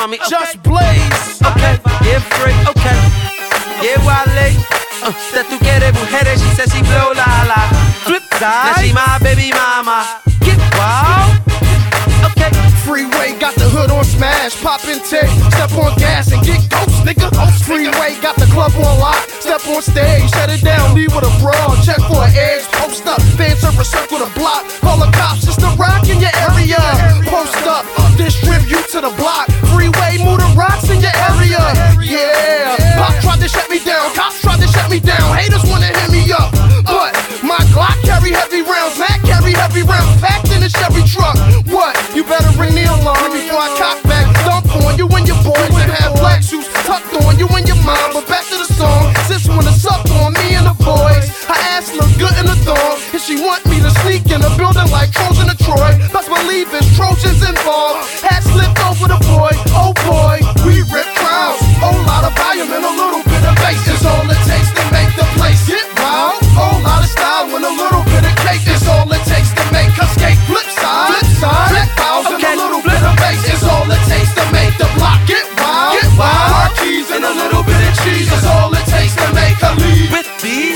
mommy. Just blaze. Okay, yeah, free, okay. Yeah, Wale. That tú quieres mujeres, she said she blow la la. Flip Now side. she my baby mama. Get wild. Okay. Freeway got the hood on smash, pop and take, step on gas and get ghost, nigga. Freeway got the club on lock, step on stage, shut it down, leave with a brawl, check for an edge, post up, fans serve a circle the block, call the cops, it's the rock in your area. Post up, distribute to the block, freeway, move the rocks in your area. Yeah, Pop tried to shut me down, cops tried to shut me down, haters wanna hit me up, but my Glock carry heavy rounds, Mac carry heavy rounds, packed in a Chevy truck. What? You better ring the alarm before I cock back, dump on you and your boys and have black shoes tucked on you and your mom. But back to the song, sis wanna suck on me and the boys. Her ass look good in the thong, and she want me to sneak in the building like Trojan to Troy. Best believe it's Trojans involved. Hat slipped over the boy, oh boy, we rip crowds. Whole lot of volume and a little bit of bass is all it takes to make the place get wild. Whole lot of style and a little bit of cake is all it takes to make her skate. Flip side, flip fouls and a little bit of bass is all it takes to make the block get wild. Car keys and a little bit of cheese is all it takes to make her leave. With these,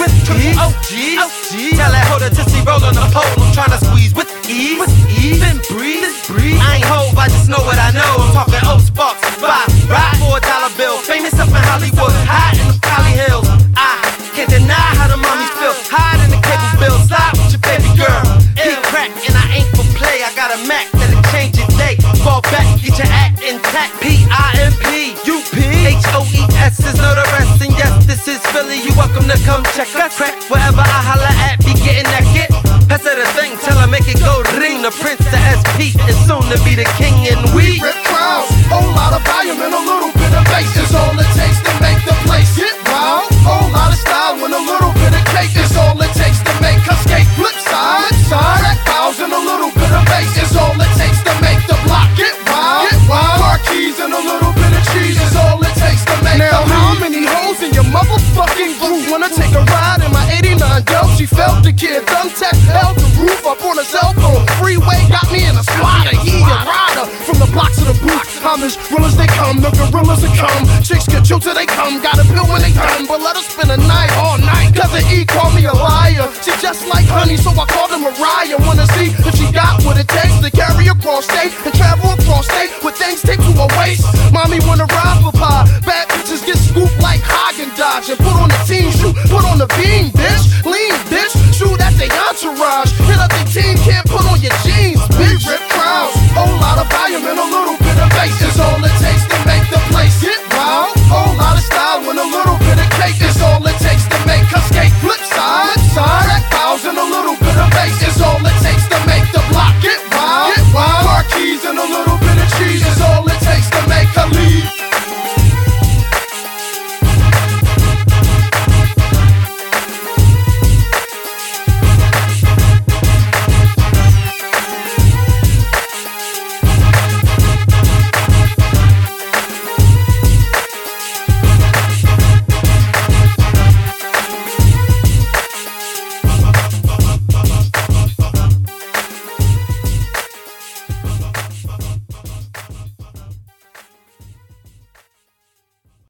OGs. Tell that hoe to see roll on the pole. I'm tryna squeeze with ease. Then breathe. I ain't hove, I just know what I know. I'm talking old sparks, five, ride for $1 bill. Famous up in Hollywood, hide in the Cali Hills. I can't deny how the mommies feel. Hide in the cable bill, slide with your baby girl. Get crack and I ain't for play. I got a Mac that'll change your day. Fall back, get your act intact. PIMP, UP, HOES is no the rest. And yes, this is Philly. You welcome to come check us. Crack wherever I holla at, be getting that get. Pass her the thing, tell her make it go ring. The Prince, the SP, and soon to be the king. And we rip crowds, whole lot of volume and a little bit of bass is all it takes to make the place get wild. Whole lot of style and a little bit of cake is all it takes to make her skate. Flip side, track fouls and a little bit of bass is all it takes to make the block get wild. Car keys and a little bit of cheese is all it takes to make the leave. How many hoes in your motherfucking group wanna take a ride in my 89 Del? She felt the kid, done tech, held the roof up on a cell phone. Freeway got me in a squatter, he a rider. From the block to the booth, I'm as real as they come, the gorillas that come. Chicks get you till they come, got a pill when they come. But let us spend a night all night, cause the E called me a liar. She just like honey, so I called her Mariah. Wanna see if she got what it takes to carry across state and travel across state with things taped to her waist. Mommy wanna ride for pie, bad bitches get scooped like Haagen-Dazs. And put on the team shoe, put on the beam, bitch. Lean, bitch, shoot at the